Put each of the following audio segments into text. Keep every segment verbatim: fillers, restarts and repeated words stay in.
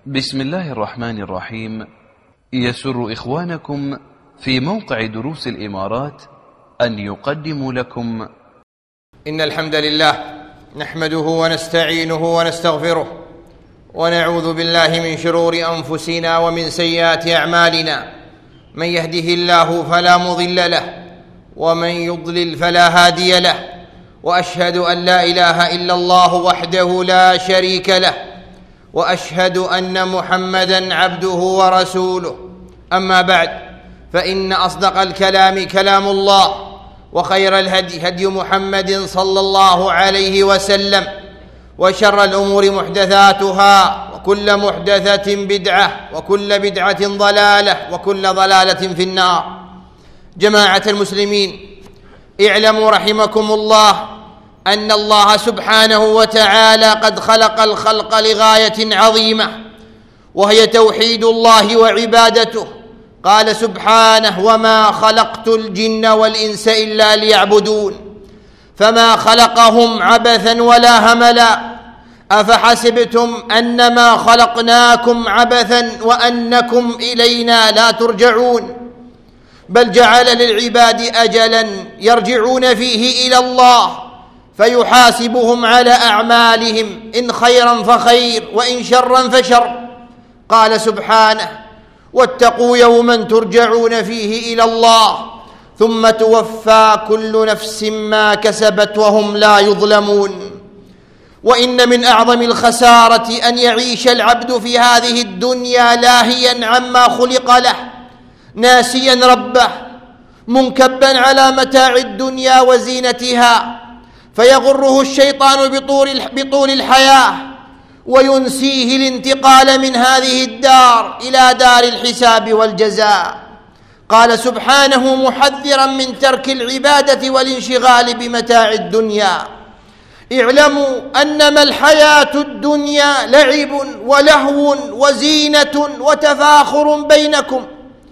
بسم الله الرحمن الرحيم. يسر إخوانكم في موقع دروس الإمارات أن يقدموا لكم إن الحمد لله نحمده ونستعينه ونستغفره ونعوذ بالله من شرور أنفسنا ومن سيئات أعمالنا. من يهده الله فلا مضل له ومن يضلل فلا هادي له، وأشهد أن لا إله إلا الله وحده لا شريك له، وأشهد أن محمدًا عبده ورسوله. أما بعد، فإن أصدق الكلام كلام الله، وخير الهدي هدي محمد صلى الله عليه وسلم، وشر الأمور محدثاتها، وكل محدثة بدعة، وكل بدعة ضلالة، وكل ضلالة في النار. جماعة المسلمين، اعلموا رحمكم الله أن الله سبحانه وتعالى قد خلق الخلق لغاية عظيمة، وهي توحيد الله وعبادته. قال سبحانه: وما خلقت الجن والإنس إلا ليعبدون. فما خلقهم عبثا ولا هملا. أفحسبتم أنما خلقناكم عبثا وأنكم إلينا لا ترجعون، بل جعل للعباد أجلا يرجعون فيه إلى الله فيحاسبهم على أعمالهم، إن خيرا فخير وإن شرا فشر. قال سبحانه: واتقوا يوما ترجعون فيه إلى الله ثم توفى كل نفس ما كسبت وهم لا يظلمون. وإن من أعظم الخسارة أن يعيش العبد في هذه الدنيا لاهيا عما خلق له، ناسيا ربه، منكبا على متاع الدنيا وزينتها، فيغره الشيطان بطول بطول الحياة وينسيه الانتقال من هذه الدار إلى دار الحساب والجزاء. قال سبحانه محذرا من ترك العبادة والانشغال بمتاع الدنيا: اعلموا أنما الحياة الدنيا لعب ولهو وزينة وتفاخر بينكم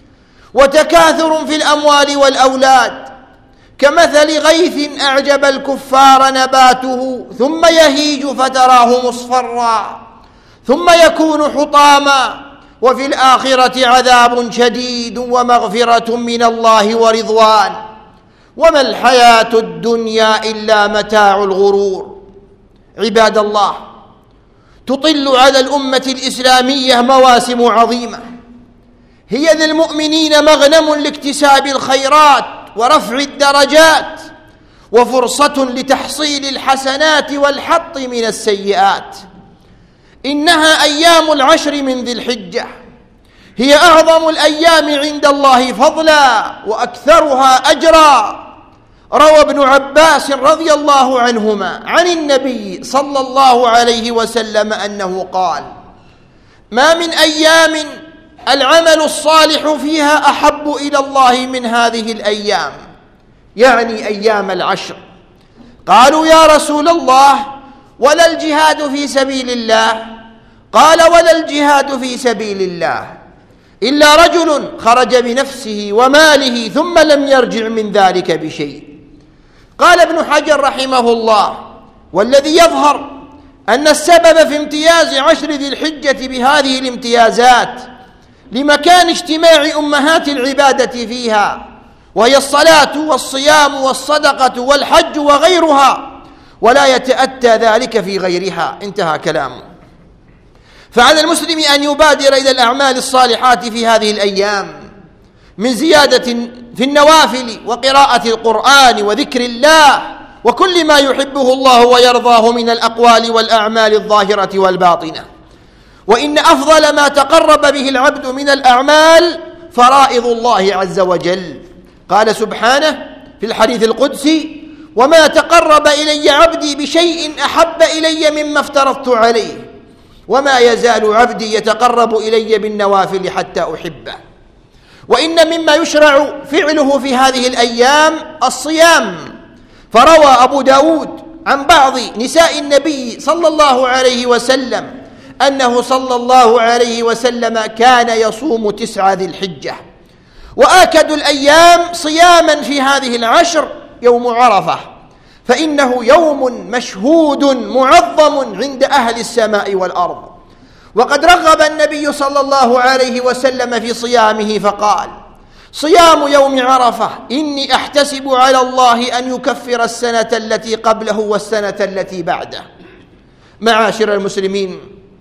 وتكاثر في الأموال والأولاد، كمثل غيث أعجب الكفار نباته ثم يهيج فتراه مصفرا ثم يكون حطاما، وفي الآخرة عذاب شديد ومغفرة من الله ورضوان، وما الحياة الدنيا إلا متاع الغرور. عباد الله، تطل على الأمة الإسلامية مواسم عظيمة هي للمؤمنين مغنم لاكتساب الخيرات ورفع الدرجات، وفرصة لتحصيل الحسنات والحط من السيئات. إنها أيام العشر من ذي الحجة، هي أعظم الأيام عند الله فضلا وأكثرها أجرا. روى ابن عباس رضي الله عنهما عن النبي صلى الله عليه وسلم أنه قال: ما من أيام العمل الصالح فيها أحب إلى الله من هذه الأيام، يعني أيام العشر. قالوا: يا رسول الله، ولا الجهاد في سبيل الله؟ قال: ولا الجهاد في سبيل الله إلا رجل خرج بنفسه وماله ثم لم يرجع من ذلك بشيء. قال ابن حجر رحمه الله: والذي يظهر أن السبب في امتياز عشر ذي الحجة بهذه الامتيازات لمكان اجتماع أمهات العبادة فيها، وهي الصلاة والصيام والصدقة والحج وغيرها، ولا يتأتى ذلك في غيرها. انتهى كلامه. فعلى المسلم أن يبادر إلى الأعمال الصالحات في هذه الأيام من زيادة في النوافل وقراءة القرآن وذكر الله وكل ما يحبه الله ويرضاه من الأقوال والأعمال الظاهرة والباطنة. وإن أفضل ما تقرب به العبد من الأعمال فرائض الله عز وجل. قال سبحانه في الحديث القدسي: وما تقرب إلي عبدي بشيء أحب إلي مما افترضت عليه، وما يزال عبدي يتقرب إلي بالنوافل حتى أحبه. وإن مما يشرع فعله في هذه الأيام الصيام، فروى أبو داود عن بعض نساء النبي صلى الله عليه وسلم أنه صلى الله عليه وسلم كان يصوم تسعة ذي الحجة. وآكد الأيام صياما في هذه العشر يوم عرفة، فإنه يوم مشهود معظم عند أهل السماء والأرض، وقد رغب النبي صلى الله عليه وسلم في صيامه فقال: صيام يوم عرفة إني أحتسب على الله أن يكفر السنة التي قبله والسنة التي بعده. معاشر المسلمين،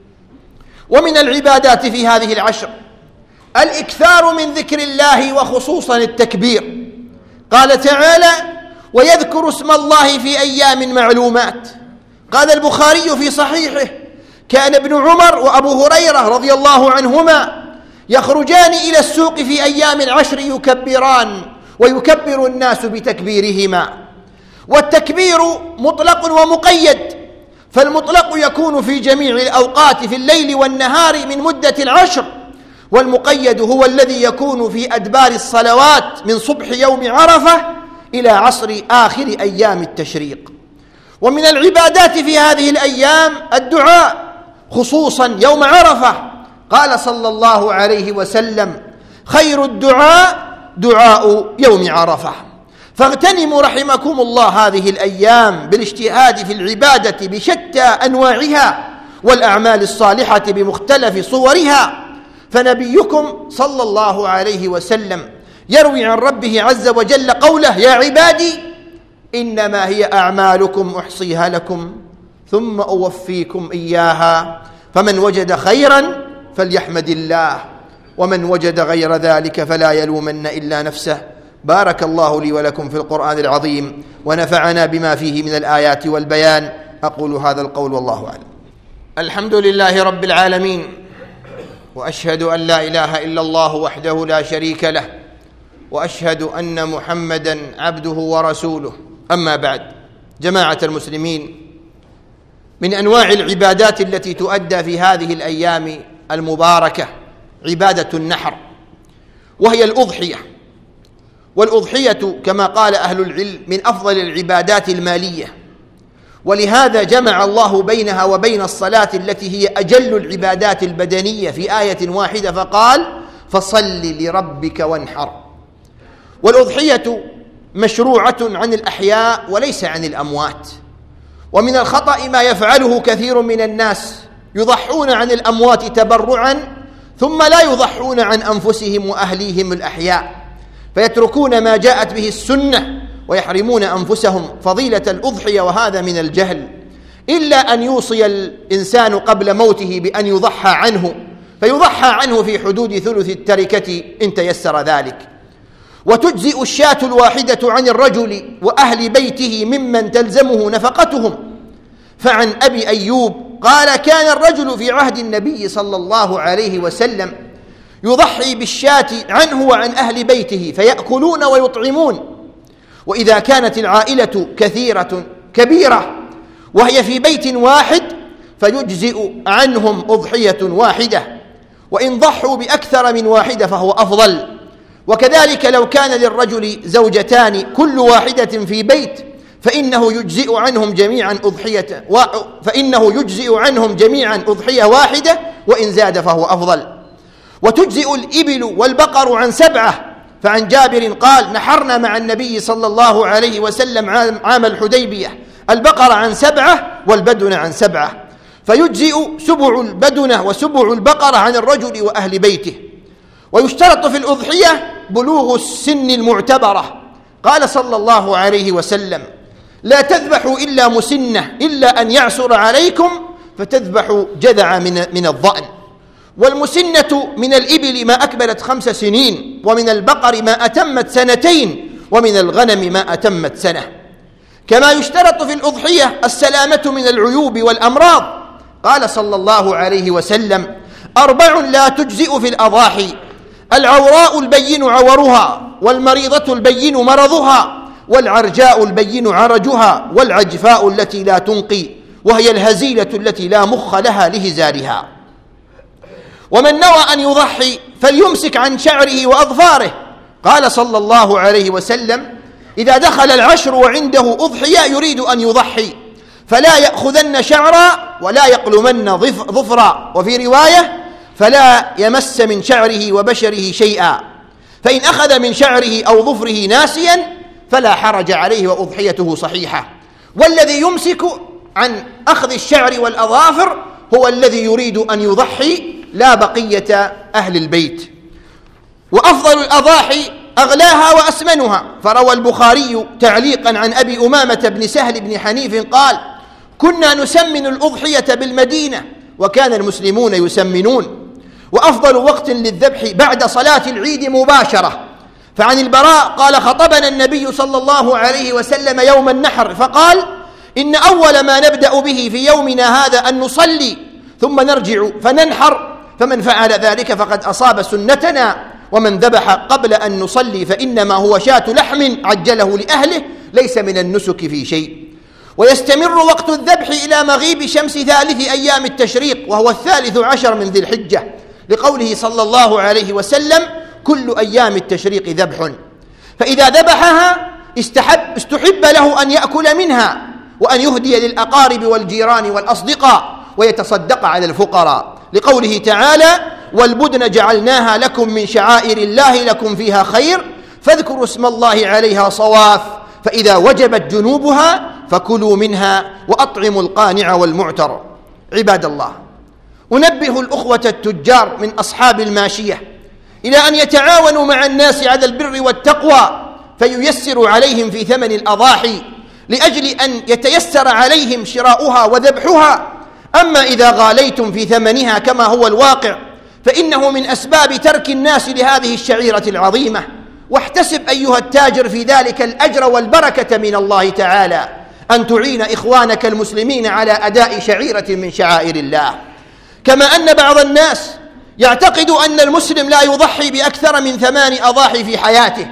ومن العبادات في هذه العشر الإكثار من ذكر الله وخصوصا التكبير. قال تعالى: ويذكر اسم الله في أيام معلومات. قال البخاري في صحيحه: كان ابن عمر وأبو هريرة رضي الله عنهما يخرجان إلى السوق في أيام العشر يكبران ويكبر الناس بتكبيرهما. والتكبير مطلق ومقيد، فالمطلق يكون في جميع الأوقات في الليل والنهار من مدة العشر، والمقيد هو الذي يكون في أدبار الصلوات من صبح يوم عرفة إلى عصر آخر أيام التشريق. ومن العبادات في هذه الأيام الدعاء، خصوصا يوم عرفة. قال صلى الله عليه وسلم: خير الدعاء دعاء يوم عرفة. فاغتنموا رحمكم الله هذه الأيام بالاجتهاد في العبادة بشتى أنواعها والأعمال الصالحة بمختلف صورها، فنبيكم صلى الله عليه وسلم يروي عن ربه عز وجل قوله: يا عبادي إنما هي أعمالكم أحصيها لكم ثم أوفيكم إياها، فمن وجد خيرا فليحمد الله، ومن وجد غير ذلك فلا يلومن إلا نفسه. بارك الله لي ولكم في القرآن العظيم، ونفعنا بما فيه من الآيات والبيان. أقول هذا القول والله أعلم. الحمد لله رب العالمين، وأشهد أن لا إله إلا الله وحده لا شريك له، وأشهد أن محمدًا عبده ورسوله. أما بعد، جماعة المسلمين، من أنواع العبادات التي تؤدى في هذه الأيام المباركة عبادة النحر، وهي الأضحية. والأضحية كما قال أهل العلم من أفضل العبادات المالية، ولهذا جمع الله بينها وبين الصلاة التي هي أجل العبادات البدنية في آية واحدة فقال: فصل لربك وانحر. والأضحية مشروعة عن الأحياء وليس عن الأموات. ومن الخطأ ما يفعله كثير من الناس، يضحون عن الأموات تبرعا ثم لا يضحون عن أنفسهم وأهليهم الأحياء، فيتركون ما جاءت به السنة ويحرمون أنفسهم فضيلة الأضحية، وهذا من الجهل. إلا أن يوصي الإنسان قبل موته بأن يضحى عنه، فيضحى عنه في حدود ثلث التركة إن تيسر ذلك. وتجزئ الشاة الواحدة عن الرجل وأهل بيته ممن تلزمه نفقتهم. فعن أبي أيوب قال: كان الرجل في عهد النبي صلى الله عليه وسلم يضحي بالشاة عنه وعن أهل بيته فيأكلون ويطعمون. وإذا كانت العائلة كثيرة كبيرة وهي في بيت واحد فيجزئ عنهم أضحية واحدة، وإن ضحوا بأكثر من واحدة فهو أفضل. وكذلك لو كان للرجل زوجتان كل واحدة في بيت فإنه يجزئ عنهم جميعا أضحية و... فإنه يجزئ عنهم جميعا أضحية واحدة، وإن زاد فهو أفضل. وتجزئ الإبل والبقر عن سبعة. فعن جابر قال: نحرنا مع النبي صلى الله عليه وسلم عام الحديبية البقر عن سبعة والبدن عن سبعة، فيجزئ سبع البدنة وسبع البقرة عن الرجل وأهل بيته. ويشترط في الأضحية بلوغ السن المعتبرة. قال صلى الله عليه وسلم: لا تذبحوا إلا مسنة إلا أن يعسر عليكم فتذبحوا جذع من, من الضأن. والمسنة من الإبل ما أكملت خمس سنين، ومن البقر ما أتمت سنتين، ومن الغنم ما أتمت سنة. كما يشترط في الأضحية السلامة من العيوب والأمراض. قال صلى الله عليه وسلم: أربع لا تجزئ في الأضاحي: العوراء البين عورها، والمريضة البين مرضها، والعرجاء البين عرجها، والعجفاء التي لا تنقي، وهي الهزيلة التي لا مخ لها لهزالها. ومن نوى أن يضحي فليمسك عن شعره وأظفاره. قال صلى الله عليه وسلم: إذا دخل العشر وعنده أضحية يريد أن يضحي فلا يأخذن شعرا ولا يقلمن ظفرا، وفي رواية: فلا يمس من شعره وبشره شيئا، فإن أخذ من شعره أو ظفره ناسيا فلا حرج عليه وأضحيته صحيحة. والذي يمسك عن أخذ الشعر والأظافر هو الذي يريد أن يضحي لا بقية أهل البيت. وأفضل الأضاحي أغلاها وأسمنها. فروى البخاري تعليقا عن أبي أمامة بن سهل بن حنيف قال: كنا نسمن الأضحية بالمدينة وكان المسلمون يسمنون. وأفضل وقت للذبح بعد صلاة العيد مباشرة. فعن البراء قال: خطبنا النبي صلى الله عليه وسلم يوم النحر فقال: إن أول ما نبدأ به في يومنا هذا أن نصلي ثم نرجع فننحر، فمن فعل ذلك فقد أصاب سنتنا، ومن ذبح قبل أن نصلي فإنما هو شاة لحم عجله لأهله ليس من النسك في شيء. ويستمر وقت الذبح إلى مغيب شمس ثالث أيام التشريق وهو الثالث عشر من ذي الحجة، لقوله صلى الله عليه وسلم: كل أيام التشريق ذبح. فإذا ذبحها استحب, استحب له أن يأكل منها وأن يهدي للأقارب والجيران والأصدقاء ويتصدق على الفقراء، لقوله تعالى: والبدن جعلناها لكم من شعائر الله لكم فيها خير فاذكروا اسم الله عليها صواف، فإذا وجبت جنوبها فكلوا منها وأطعموا القانع والمعتر. عباد الله، أنبه الأخوة التجار من أصحاب الماشية إلى أن يتعاونوا مع الناس على البر والتقوى فييسروا عليهم في ثمن الأضاحي لأجل أن يتيسر عليهم شراؤها وذبحها. أما إذا غاليتم في ثمنها كما هو الواقع فإنه من أسباب ترك الناس لهذه الشعيرة العظيمة. واحتسب أيها التاجر في ذلك الأجر والبركة من الله تعالى أن تعين إخوانك المسلمين على أداء شعيرة من شعائر الله. كما أن بعض الناس يعتقد أن المسلم لا يضحي بأكثر من ثمان أضاحي في حياته،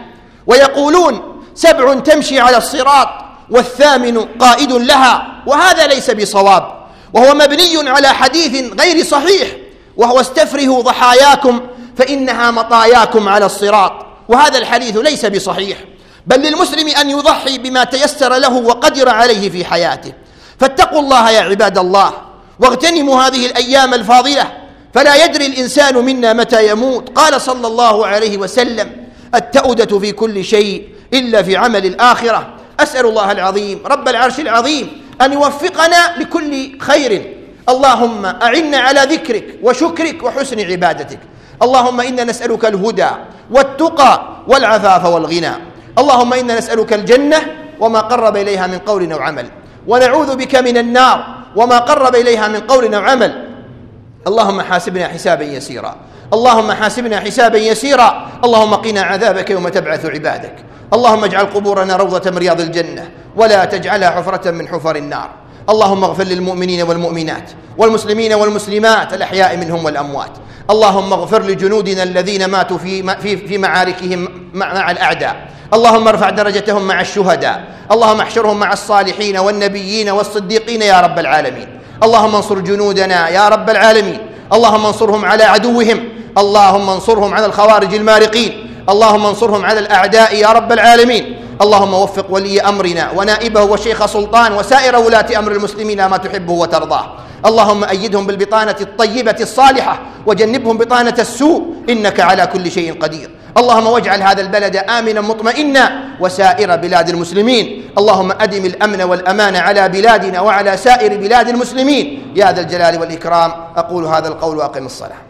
ويقولون سبع تمشي على الصراط والثامن قائد لها، وهذا ليس بصواب، وهو مبني على حديث غير صحيح، وهو: استفرهوا ضحاياكم فإنها مطاياكم على الصراط. وهذا الحديث ليس بصحيح، بل للمسلم أن يضحي بما تيسر له وقدر عليه في حياته. فاتقوا الله يا عباد الله، واغتنموا هذه الأيام الفاضلة، فلا يدري الإنسان منا متى يموت. قال صلى الله عليه وسلم: التؤدة في كل شيء إلا في عمل الآخرة. أسأل الله العظيم رب العرش العظيم أن يوفقنا لكل خير. اللهم أعنا على ذكرك وشكرك وحسن عبادتك. اللهم إنا نسألك الهدى والتقى والعفاف والغنى. اللهم إنا نسألك الجنة وما قرب إليها من قول أو عمل، ونعوذ بك من النار وما قرب إليها من قول أو عمل. اللهم حاسبنا حسابا يسيرا، اللهم حاسبنا حسابا يسيرا، اللهم قنا عذابك يوم تبعث عبادك. اللهم اجعل قبورنا روضة من رياض الجنة ولا تجعلها حفرة من حفر النار. اللهم اغفر للمؤمنين والمؤمنات والمسلمين والمسلمات الأحياء منهم والأموات. اللهم اغفر لجنودنا الذين ماتوا في في في معاركهم مع الأعداء. اللهم ارفع درجتهم مع الشهداء. اللهم احشرهم مع الصالحين والنبيين والصديقين يا رب العالمين. اللهم انصر جنودنا يا رب العالمين. اللهم انصرهم على عدوهم. اللهم انصرهم على الخوارج المارقين. اللهم انصرهم على الأعداء يا رب العالمين. اللهم وفق ولي أمرنا ونائبه والشيخ سلطان وسائر ولاة أمر المسلمين ما تحبه وترضاه. اللهم أيدهم بالبطانة الطيبة الصالحة وجنبهم بطانة السوء إنك على كل شيء قدير. اللهم واجعل هذا البلد آمنا مطمئنا وسائر بلاد المسلمين. اللهم أدم الأمن والأمان على بلادنا وعلى سائر بلاد المسلمين يا ذا الجلال والإكرام. أقول هذا القول وأقم الصلاة.